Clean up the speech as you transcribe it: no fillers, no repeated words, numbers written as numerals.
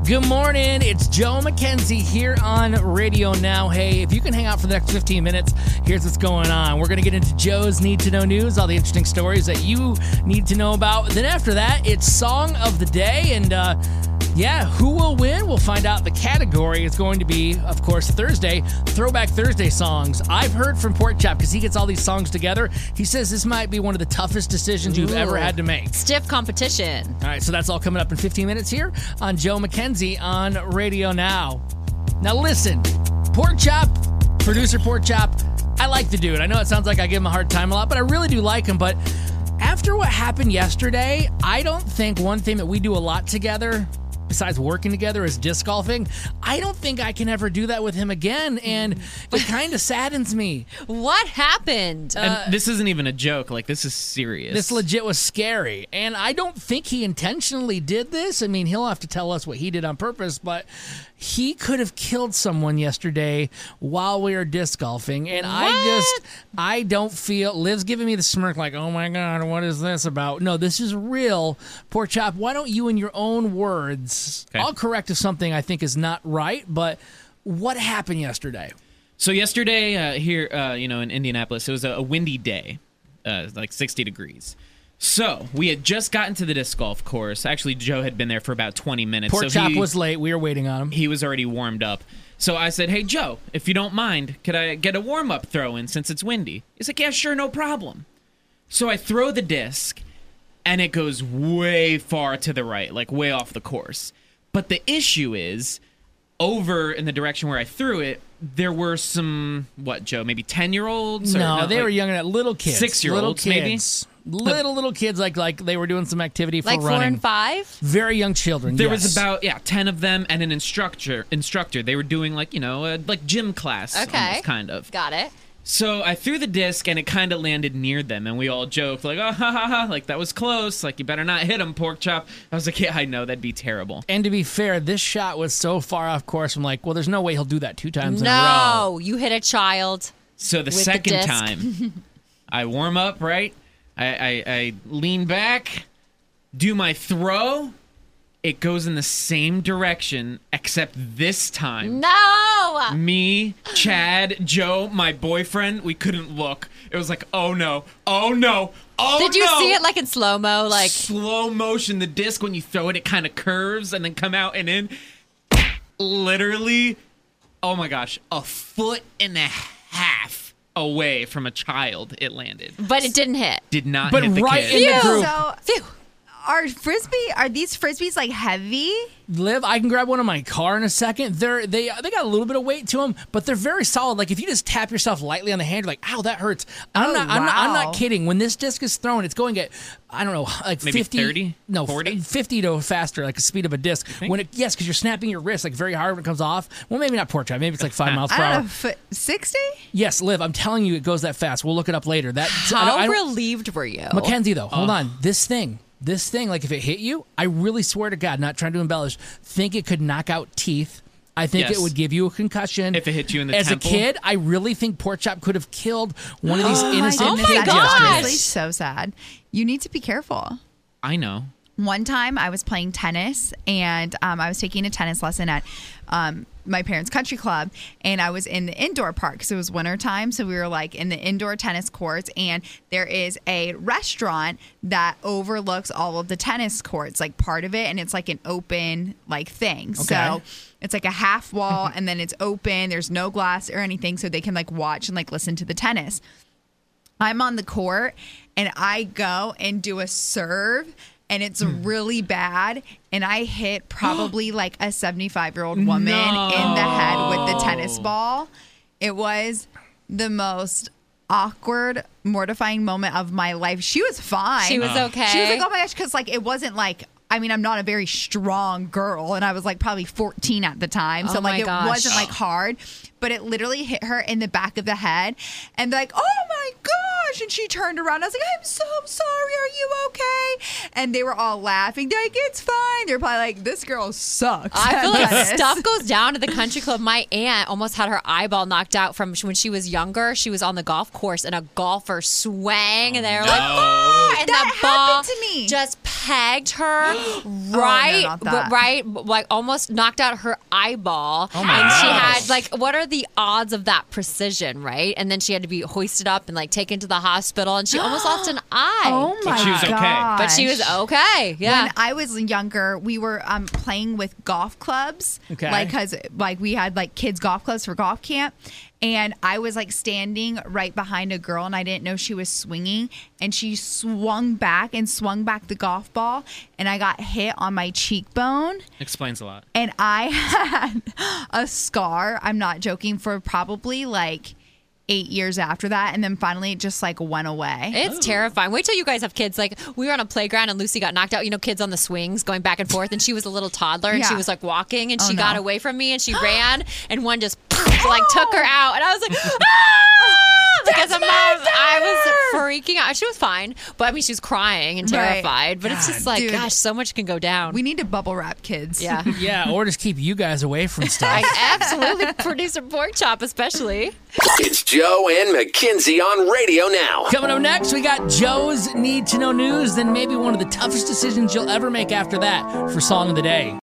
Good morning. It's Joe McKenzie here on Radio Now. Hey, if you can hang out for the next 15 minutes, here's what's going on. We're going to get into Joe's Need to Know News, all the interesting stories that you need to know about. Then after that, it's Song of the Day. And who will win? We'll find out. The category is going to be, of course, Thursday, Throwback Thursday songs. I've heard from Pork Chop, because he gets all these songs together. He says this might be one of the toughest decisions you've ever had to make. Stiff competition. All right, so that's all coming up in 15 minutes here on Joe McKenzie on Radio Now. Now listen, Pork Chop, producer Pork Chop, I like the dude. I know it sounds like I give him a hard time a lot, but I really do like him. But after what happened yesterday, I don't think one thing that we do a lot together, besides working together, is disc golfing. I don't think I can ever do that with him again, and it kind of saddens me. What happened? And this isn't even a joke. Like, this is serious. This legit was scary, and I don't think he intentionally did this. I mean, he'll have to tell us what he did on purpose, but he could have killed someone yesterday while we were disc golfing, and I don't feel... Liv's giving me the smirk like, oh my God, what is this about? No, this is real. Pork Chop, why don't you, in your own words, I'll correct if something I think is not right, but what happened yesterday? So yesterday here, in Indianapolis, it was a windy day, like 60 degrees. So we had just gotten to the disc golf course. Actually, Joe had been there for about 20 minutes. Pork Chop was late. We were waiting on him. He was already warmed up. So I said, hey, Joe, if you don't mind, could I get a warm-up throw in since it's windy? He's like, yeah, sure, no problem. So I throw the disc, and it goes way far to the right, like way off the course. But the issue is, over in the direction where I threw it, there were some, Joe, maybe 10-year-olds? No, they were younger, little kids. 6-year-olds, maybe? Little kids, like they were doing some activity for like running. 4 and 5? Very young children, There was about, 10 of them and an instructor. They were doing, like gym class, almost, kind of. Got it. So I threw the disc, and it kind of landed near them, and we all joked, like, oh, ha, ha, ha, like, that was close, like, you better not hit him, Pork Chop. I was like, yeah, I know, that'd be terrible. And to be fair, this shot was so far off course, I'm like, well, there's no way he'll do that 2 times in a row. No, you hit a child. So the second time, I warm up, right? I lean back, do my throw. It goes in the same direction, except this time. No! Me, Chad, Joe, my boyfriend, we couldn't look. It was like, oh no, oh no, oh no. Did you see it like in slow-mo? Like slow motion, the disc, when you throw it, it kind of curves and then come out and in. Literally, oh my gosh, 1.5 feet away from a child, it landed. But it didn't hit. Did not but hit the right kid. in the group. Phew. Are these frisbees like heavy? Liv, I can grab one in my car in a second. They got a little bit of weight to them, but they're very solid. Like if you just tap yourself lightly on the hand, you're like, ow, that hurts. I'm not kidding. When this disc is thrown, it's going at, I don't know, like maybe 50, 30, no, 40, 50 to faster, like the speed of a disc. Yes, because you're snapping your wrist like very hard when it comes off. Well, maybe not Pork Chop. Maybe it's like 5 miles per hour. I don't know, 60? Yes, Liv, I'm telling you, it goes that fast. We'll look it up later. How relieved were you? Mackenzie, though, hold on. This thing, like if it hit you, I really swear to God, not trying to embellish, think it could knock out teeth. I think it would give you a concussion. If it hit you in the temple. As a kid, I really think Pork Chop could have killed one of these innocent kids. Oh my gosh. That's honestly so sad. You need to be careful. I know. One time I was playing tennis, and I was taking a tennis lesson at my parents' country club, and I was in the indoor park because it was winter time. So we were like in the indoor tennis courts, and there is a restaurant that overlooks all of the tennis courts, like part of it, and it's like an open like thing. Okay. So it's like a half wall, and then it's open. There's no glass or anything, so they can like watch and like listen to the tennis. I'm on the court, and I go and do a serve, and it's really bad, and I hit probably like a 75-year-old woman in the head with the tennis ball. It was the most awkward, mortifying moment of my life. She was fine. She was okay. She was like, oh my gosh, because like it wasn't like, I mean, I'm not a very strong girl, and I was like probably 14 at the time, so like it wasn't like hard, but it literally hit her in the back of the head, and like, oh my gosh, and she turned around. I was like, I'm so sorry, are you okay? And they were all laughing. They're like, it's fine. They're probably like, this girl sucks. I feel like stuff goes down at the country club. My aunt almost had her eyeball knocked out from when she was younger. She was on the golf course, and a golfer swang, and they were like, oh, and that the ball happened to me. just pegged her not that. right, like almost knocked out her eyeball. Oh my and she gosh. had like, what are the odds of that precision, right? And then she had to be hoisted up and like taken to the hospital, and she almost lost an eye. Oh my she was okay. gosh. But she was okay. Yeah. When I was younger, we were playing with golf clubs. Okay. Like, cause like we had like kids golf clubs for golf camp, and I was like standing right behind a girl, and I didn't know she was swinging, and she swung back the golf ball, and I got hit on my cheekbone, Explains a lot. and I had a scar. I'm not joking, for probably like 8 years after that, and then finally it just like went away. It's terrifying. Wait till you guys have kids. Like, we were on a playground and Lucy got knocked out. You know, kids on the swings going back and forth, and she was a little toddler, and she Yeah. was like walking, and Oh, she no. got away from me, and she ran, and one just like took her out, and I was like, ah! Like, as a mom, I was freaking out. She was fine, but I mean, she was crying and Right. terrified. But it's just like, Dude. gosh, so much can go down. We need to bubble wrap kids. yeah. Yeah, or just keep you guys away from stuff. Absolutely. Producer Pork Chop, especially. It's Joe and Mackenzie on Radio Now. Coming up next, we got Joe's Need to Know News, then maybe one of the toughest decisions you'll ever make after that for Song of the Day.